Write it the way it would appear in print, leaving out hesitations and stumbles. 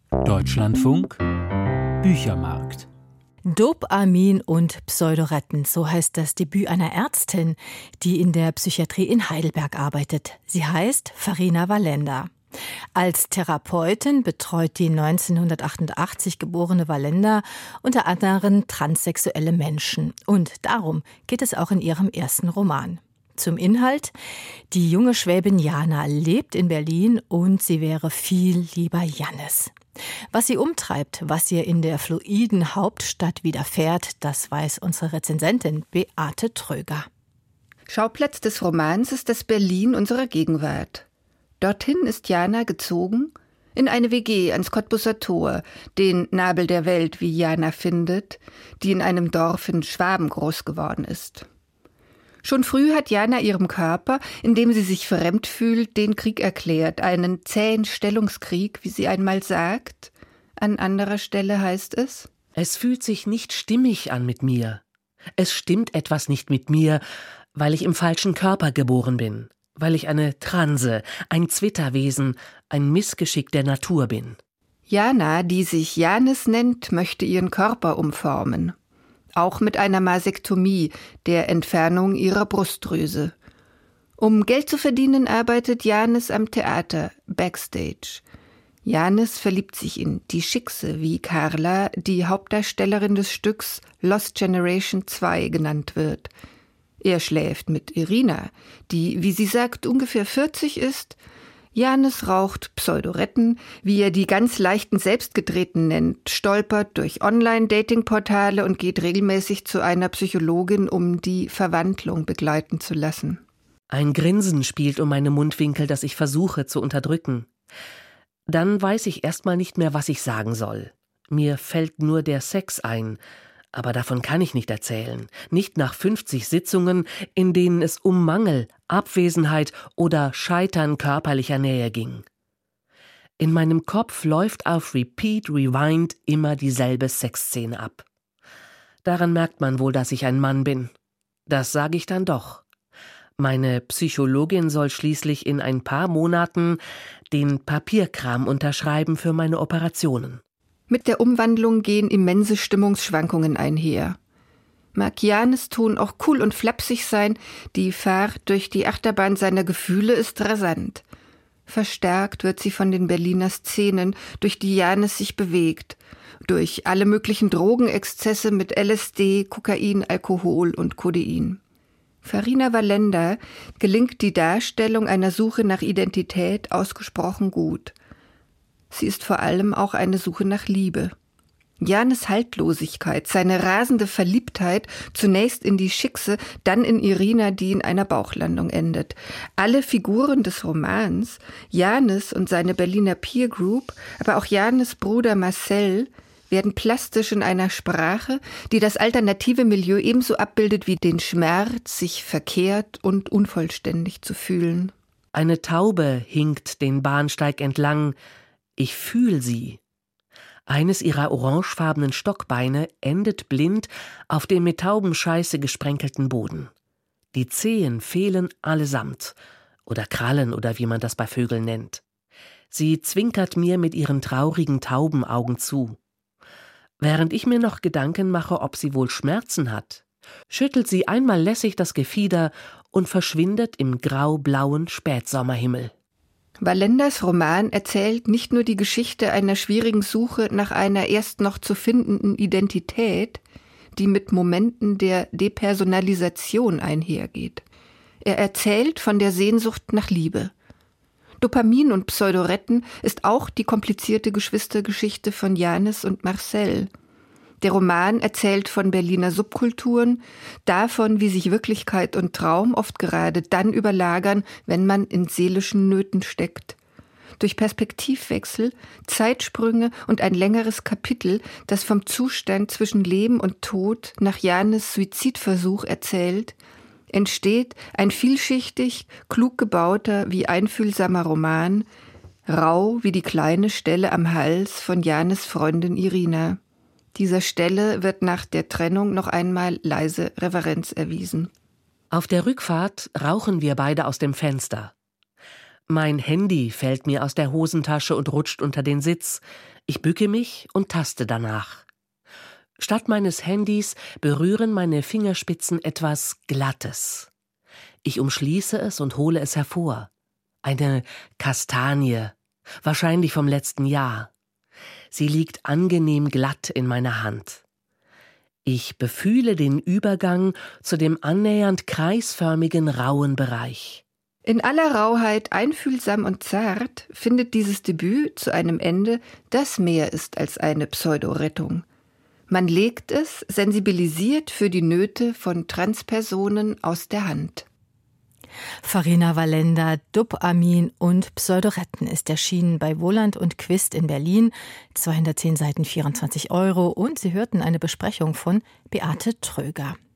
Deutschlandfunk Büchermarkt. Dopamin und Pseudoretten, so heißt das Debüt einer Ärztin, die in der Psychiatrie in Heidelberg arbeitet. Sie heißt Farina Wallender. Als Therapeutin betreut die 1988 geborene Wallender unter anderem transsexuelle Menschen. Und darum geht es auch in ihrem ersten Roman. Zum Inhalt: Die junge Schwäbin Jana lebt in Berlin und sie wäre viel lieber Jannis. Was sie umtreibt, was ihr in der fluiden Hauptstadt widerfährt, das weiß unsere Rezensentin Beate Tröger. Schauplatz des Romans ist das Berlin unserer Gegenwart. Dorthin ist Jana gezogen, in eine WG ans Cottbuser Tor, den Nabel der Welt, wie Jana findet, die in einem Dorf in Schwaben groß geworden ist. Schon früh hat Jana ihrem Körper, in dem sie sich fremd fühlt, den Krieg erklärt, einen zähen Stellungskrieg, wie sie einmal sagt. An anderer Stelle heißt es: Es fühlt sich nicht stimmig an mit mir. Es stimmt etwas nicht mit mir, weil ich im falschen Körper geboren bin, weil ich eine Transe, ein Zwitterwesen, ein Missgeschick der Natur bin. Jana, die sich Jannis nennt, möchte ihren Körper umformen. Auch mit einer Masektomie, der Entfernung ihrer Brustdrüse. Um Geld zu verdienen, arbeitet Jannis am Theater, backstage. Jannis verliebt sich in die Schickse, wie Carla, die Hauptdarstellerin des Stücks Lost Generation 2 genannt wird. Er schläft mit Irina, die, wie sie sagt, ungefähr 40 ist. Jannis raucht Pseudoretten, wie er die ganz leichten Selbstgedrehten nennt, stolpert durch Online-Dating-Portale und geht regelmäßig zu einer Psychologin, um die Verwandlung begleiten zu lassen. Ein Grinsen spielt um meine Mundwinkel, das ich versuche zu unterdrücken. Dann weiß ich erstmal nicht mehr, was ich sagen soll. Mir fällt nur der Sex ein, aber davon kann ich nicht erzählen. Nicht nach 50 Sitzungen, in denen es um Mangel, Abwesenheit oder Scheitern körperlicher Nähe ging. In meinem Kopf läuft auf Repeat, Rewind immer dieselbe Sexszene ab. Daran merkt man wohl, dass ich ein Mann bin. Das sage ich dann doch. Meine Psychologin soll schließlich in ein paar Monaten den Papierkram unterschreiben für meine Operationen. Mit der Umwandlung gehen immense Stimmungsschwankungen einher. Mag Jannis Ton auch cool und flapsig sein, die Fahrt durch die Achterbahn seiner Gefühle ist rasant. Verstärkt wird sie von den Berliner Szenen, durch die Jannis sich bewegt, durch alle möglichen Drogenexzesse mit LSD, Kokain, Alkohol und Codein. Farina Wallender gelingt die Darstellung einer Suche nach Identität ausgesprochen gut. Sie ist vor allem auch eine Suche nach Liebe. Jannis Haltlosigkeit, seine rasende Verliebtheit, zunächst in die Schickse, dann in Irina, die in einer Bauchlandung endet. Alle Figuren des Romans, Jannis und seine Berliner Peer Group, aber auch Jannis Bruder Marcel, werden plastisch in einer Sprache, die das alternative Milieu ebenso abbildet wie den Schmerz, sich verkehrt und unvollständig zu fühlen. Eine Taube hinkt den Bahnsteig entlang. Ich fühl sie. Eines ihrer orangefarbenen Stockbeine endet blind auf dem mit Taubenscheiße gesprenkelten Boden. Die Zehen fehlen allesamt. Oder Krallen oder wie man das bei Vögeln nennt. Sie zwinkert mir mit ihren traurigen Taubenaugen zu. Während ich mir noch Gedanken mache, ob sie wohl Schmerzen hat, schüttelt sie einmal lässig das Gefieder und verschwindet im grau-blauen Spätsommerhimmel. Wallenders Roman erzählt nicht nur die Geschichte einer schwierigen Suche nach einer erst noch zu findenden Identität, die mit Momenten der Depersonalisation einhergeht. Er erzählt von der Sehnsucht nach Liebe. Dopamin und Pseudoretten ist auch die komplizierte Geschwistergeschichte von Jannis und Marcel. Der Roman erzählt von Berliner Subkulturen, davon, wie sich Wirklichkeit und Traum oft gerade dann überlagern, wenn man in seelischen Nöten steckt. Durch Perspektivwechsel, Zeitsprünge und ein längeres Kapitel, das vom Zustand zwischen Leben und Tod nach Jannis Suizidversuch erzählt, entsteht ein vielschichtig, klug gebauter wie einfühlsamer Roman, rau wie die kleine Stelle am Hals von Jannis Freundin Irina. Dieser Stelle wird nach der Trennung noch einmal leise Reverenz erwiesen. Auf der Rückfahrt rauchen wir beide aus dem Fenster. Mein Handy fällt mir aus der Hosentasche und rutscht unter den Sitz. Ich bücke mich und taste danach. Statt meines Handys berühren meine Fingerspitzen etwas Glattes. Ich umschließe es und hole es hervor. Eine Kastanie, wahrscheinlich vom letzten Jahr. Sie liegt angenehm glatt in meiner Hand. Ich befühle den Übergang zu dem annähernd kreisförmigen rauen Bereich. In aller Rauheit, einfühlsam und zart, findet dieses Debüt zu einem Ende, das mehr ist als eine Pseudorettung. Man legt es, sensibilisiert für die Nöte von Transpersonen, aus der Hand. Farina Wallender, Dopamin und Pseudoretten ist erschienen bei Wohland und Quist in Berlin. 210 Seiten, 24 €. Und Sie hörten eine Besprechung von Beate Tröger.